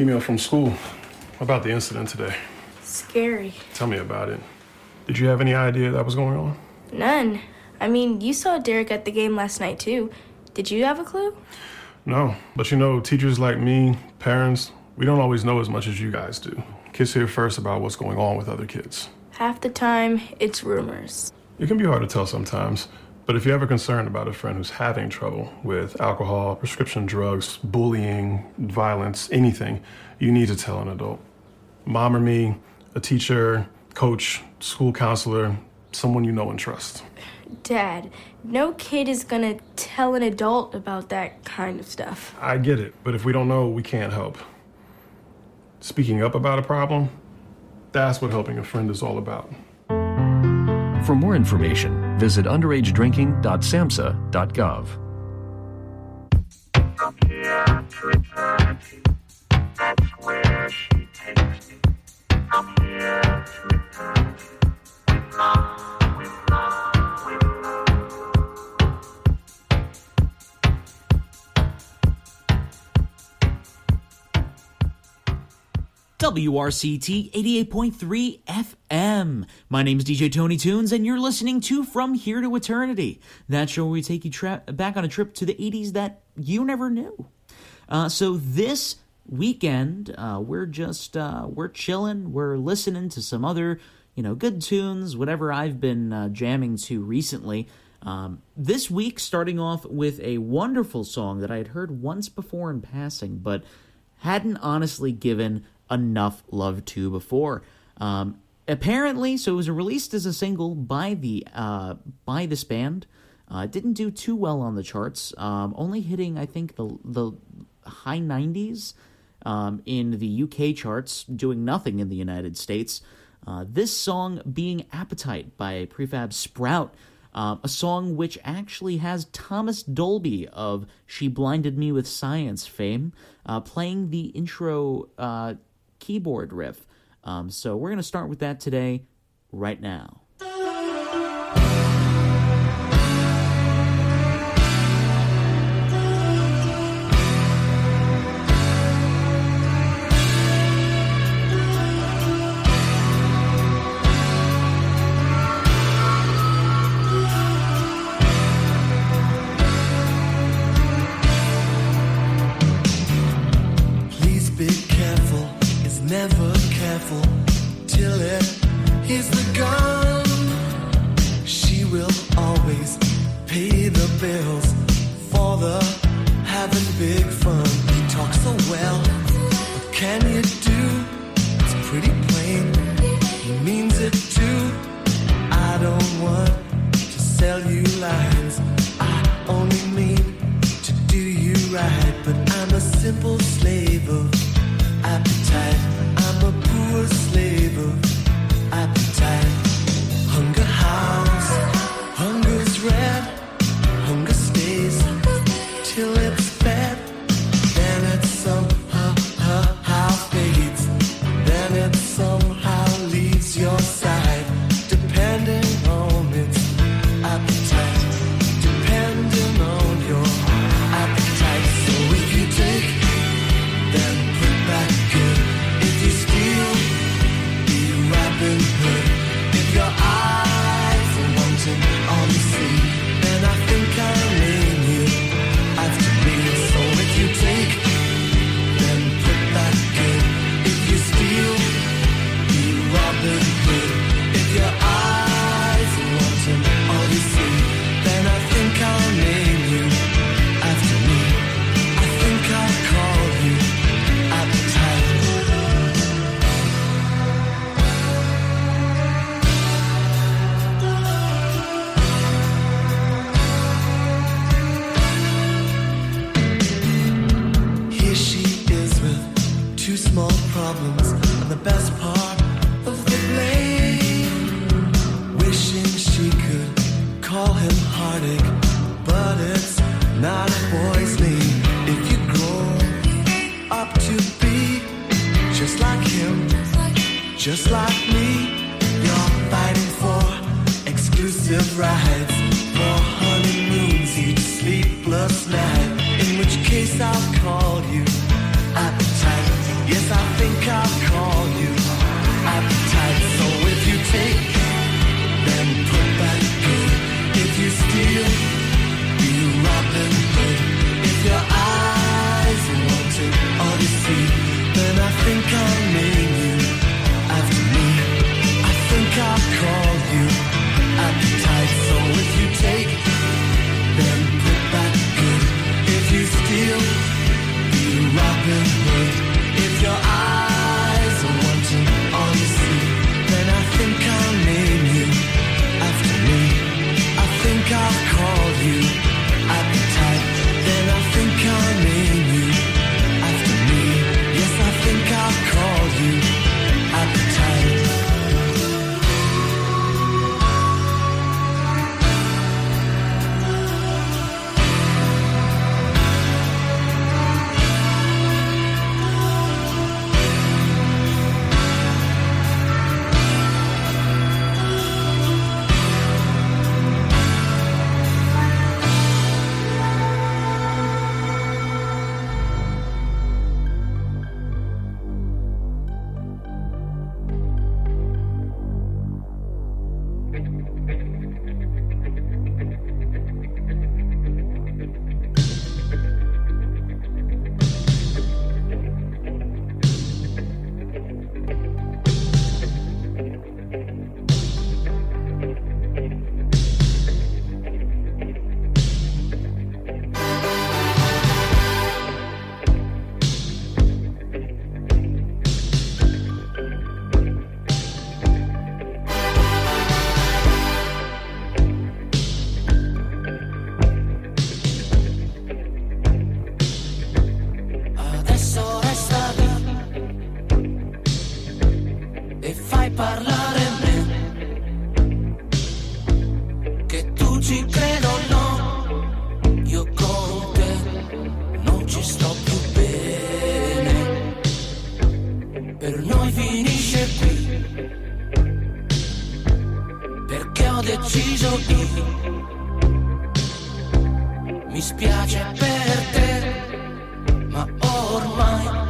email from school about the incident today. Scary. Tell me about it. Did you have any idea that was going on? None. I mean, you saw Derek at the game last night, too. Did you have a clue? No, but you know, teachers like me, parents, we don't always know as much as you guys do. Kids hear first about what's going on with other kids. Half the time, it's rumors. It can be hard to tell sometimes, but if you're ever concerned about a friend who's having trouble with alcohol, prescription drugs, bullying, violence, anything, you need to tell an adult. Mom or me, a teacher, coach, school counselor, someone you know and trust. Dad, no kid is gonna tell an adult about that kind of stuff. I get it, but if we don't know, we can't help. Speaking up about a problem, that's what helping a friend is all about. For more information, visit underagedrinking.samhsa.gov. From here to eternity, that's where she takes me. From here to eternity, with love, with love, with love. WRCT 88.3 FM. My name's DJ Tony Tunes, and you're listening to From Here to Eternity. That show where we take you back on a trip to the 80s that you never knew. So this weekend, we're chilling, we're listening to some other, good tunes, whatever I've been jamming to recently. This week, starting off with a wonderful song that I had heard once before in passing, but hadn't honestly given enough love to before. Apparently, so it was released as a single by this band. It didn't do too well on the charts, only hitting, I think, the high 90s in the UK charts, doing nothing in the United States. This song being Appetite by Prefab Sprout, a song which actually has Thomas Dolby of She Blinded Me with Science fame playing the intro keyboard riff. So we're going to start with that today, right now. Never careful till it hits the gun. She will always pay the bills for the having big fun. He talks so well, what can you do? It's pretty plain, he means it too. I don't want to sell you lines, I only mean to do you right. But I'm a simple slave of appetite. I'm a poor slave of appetite. Hunger howls, hunger's red. Hunger stays till it's fed. Then it somehow fades. Then it somehow leaves your side. Depending on its appetite. Depending on your appetite. So if you take, then put back good. If you steal, be Robin Hood. If your eyes are wanting all you see, then I think I'll name you after me. So if you take, then put back good. If you steal, be Robin Hood. If your eyes are wanting all you see, then I think I'll name you after me. I think I'll call you Appetite. Here she is with two small problems and the best part of the blame. Wishing she could call him heartache, but it's not a boy's name. If you grow up to be just like him, just like me, you're fighting for exclusive rides, for honeymoons each sleepless night. In which case I'll call you Appetite. Yes, think I'll call you appetite. So if you take, then put back good. If you steal, be Robin Hood. If your eyes are wanting all you see, then I think I'll name you after me. I think I'll call you appetite. So if you take, then put back good. If you steal, be Robin Hood. If your eyes are wanting all you see, then I think I'll name you after me. I think I'll call you appetite. Then I think I'll name you after me. Yes, I think I'll call you appetite. Adesso resta lì e fai parlare me, che tu ci credo o no, io con te non ci sto più bene, per noi finisce qui, perché ho deciso io, mi spiace per te, ma ormai